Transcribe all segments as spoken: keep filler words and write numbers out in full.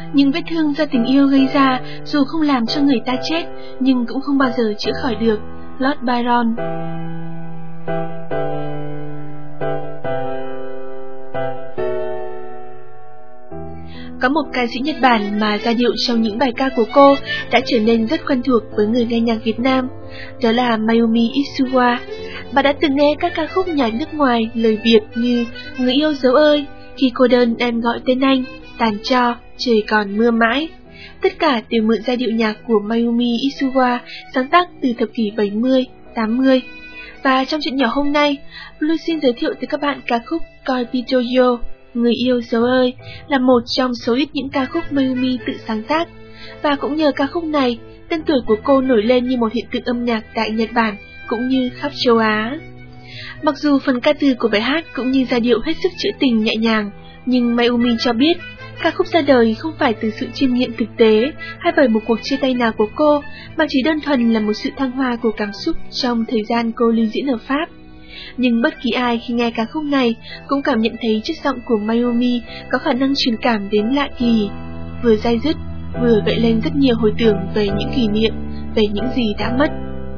Những vết thương do tình yêu gây ra dù không làm cho người ta chết, nhưng cũng không bao giờ chữa khỏi được. Lord Byron. Có một ca sĩ Nhật Bản mà giai điệu trong những bài ca của cô đã trở nên rất quen thuộc với người nghe nhạc Việt Nam, đó là Mayumi Isuwa. Bà đã từng nghe các ca khúc nhạc nước ngoài lời Việt như Người yêu dấu ơi, Khi cô đơn em gọi tên anh, Tàn cho, Trời còn mưa mãi. Tất cả đều mượn giai điệu nhạc của Mayumi Isuwa sáng tác từ thập kỷ bảy mươi, tám mươi. Và trong chuyện nhỏ hôm nay, Blue xin giới thiệu tới các bạn ca khúc Koibitoyo, Người yêu dấu ơi, là một trong số ít những ca khúc Mayumi tự sáng tác. Và cũng nhờ ca khúc này, tên tuổi của cô nổi lên như một hiện tượng âm nhạc tại Nhật Bản cũng như khắp châu Á. Mặc dù phần ca từ của bài hát cũng như giai điệu hết sức trữ tình nhẹ nhàng, nhưng Mayumi cho biết ca khúc ra đời không phải từ sự chiêm nghiệm thực tế hay bởi một cuộc chia tay nào của cô, mà chỉ đơn thuần là một sự thăng hoa của cảm xúc trong thời gian cô lưu diễn ở Pháp. Nhưng bất kỳ ai khi nghe ca khúc này cũng cảm nhận thấy chất giọng của Mayumi có khả năng truyền cảm đến lạ kỳ, vừa dai dứt, vừa gợi lên rất nhiều hồi tưởng về những kỷ niệm, về những gì đã mất.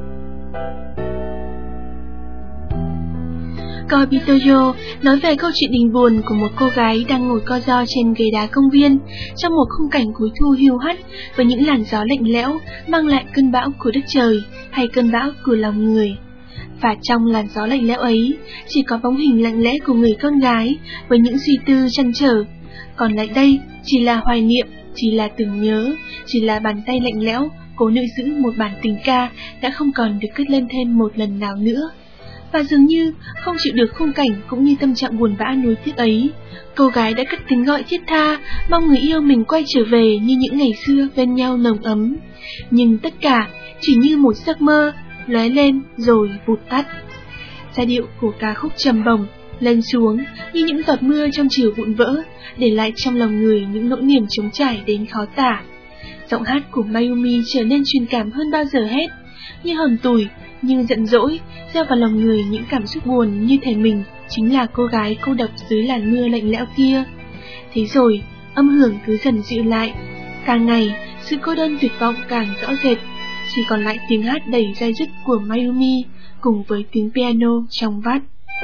Koibitoyo nói về câu chuyện tình buồn của một cô gái đang ngồi co ro trên ghế đá công viên trong một khung cảnh cuối thu hiu hắt với những làn gió lạnh lẽo mang lại cơn bão của đất trời hay cơn bão của lòng người. Và trong làn gió lạnh lẽo ấy chỉ có bóng hình lặng lẽ của người con gái với những suy tư trăn trở. Còn lại đây chỉ là hoài niệm, chỉ là tưởng nhớ, chỉ là bàn tay lạnh lẽo cố nữ giữ một bản tình ca đã không còn được cất lên thêm một lần nào nữa. Và dường như không chịu được khung cảnh cũng như tâm trạng buồn bã nuối tiếc ấy, cô gái đã cất tiếng gọi thiết tha, mong người yêu mình quay trở về như những ngày xưa bên nhau nồng ấm. Nhưng tất cả chỉ như một giấc mơ, lóe lên rồi vụt tắt. Giai điệu của ca khúc trầm bổng lên xuống như những giọt mưa trong chiều vụn vỡ, để lại trong lòng người những nỗi niềm trống trải đến khó tả. Giọng hát của Mayumi trở nên truyền cảm hơn bao giờ hết, như hờn tủi, như giận dỗi, gieo vào lòng người những cảm xúc buồn như thể mình chính là cô gái cô độc dưới làn mưa lạnh lẽo kia. Thế rồi, âm hưởng cứ dần dịu lại, càng ngày sự cô đơn tuyệt vọng càng rõ rệt, chỉ còn lại tiếng hát đầy dai dứt của Mayumi cùng với tiếng piano trong vắt.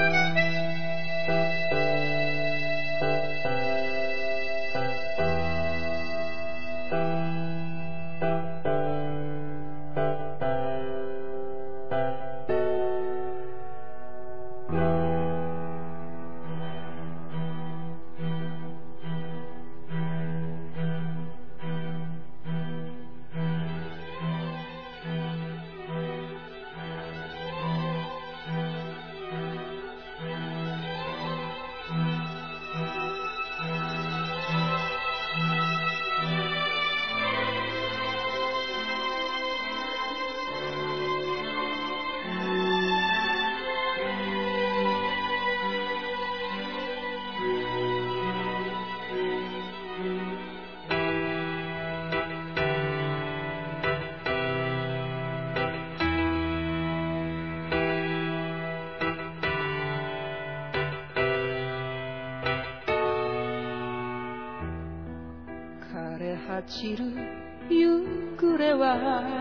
走る夕暮れは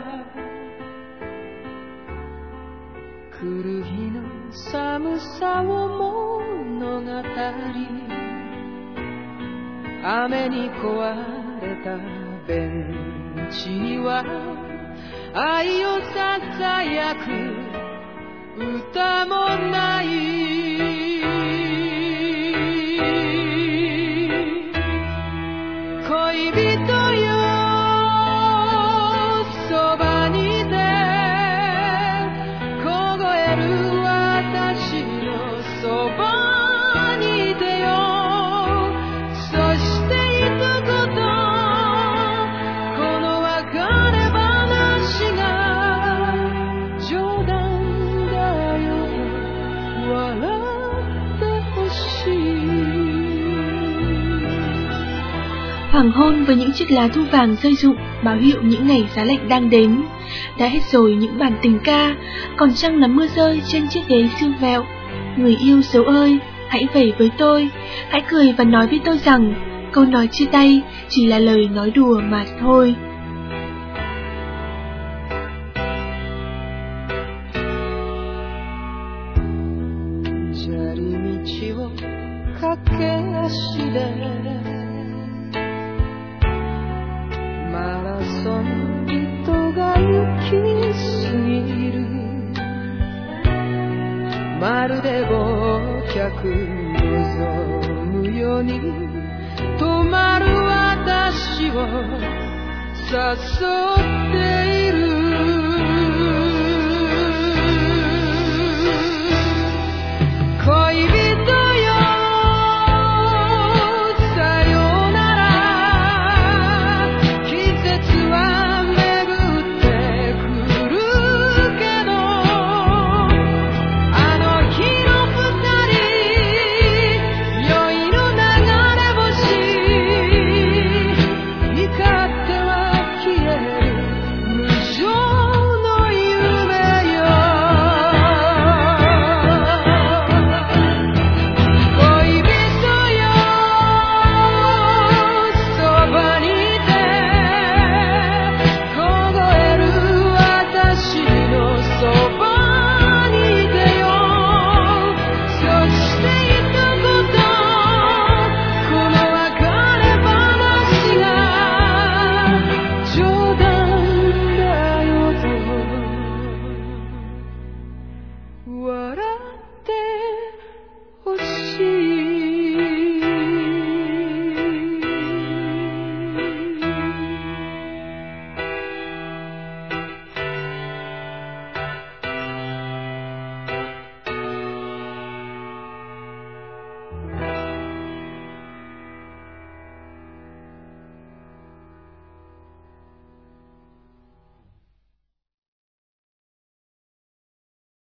来る日の寒さを物語、雨に壊れたベンチには愛をささやく歌もない。恋人よそばにいて凍える私のそばにいてよ。そしていつことこの別れ話が冗談だよと笑ってほしい。 Hoàng hôn với những chiếc lá thu vàng rơi rụng báo hiệu những ngày giá lạnh đang đến. Đã hết rồi những bản tình ca, còn chăng là mưa rơi trên chiếc ghế siêu vẹo. Người yêu dấu ơi, hãy về với tôi, hãy cười và nói với tôi rằng câu nói chia tay chỉ là lời nói đùa mà thôi. Tomaru watashi wo sassotte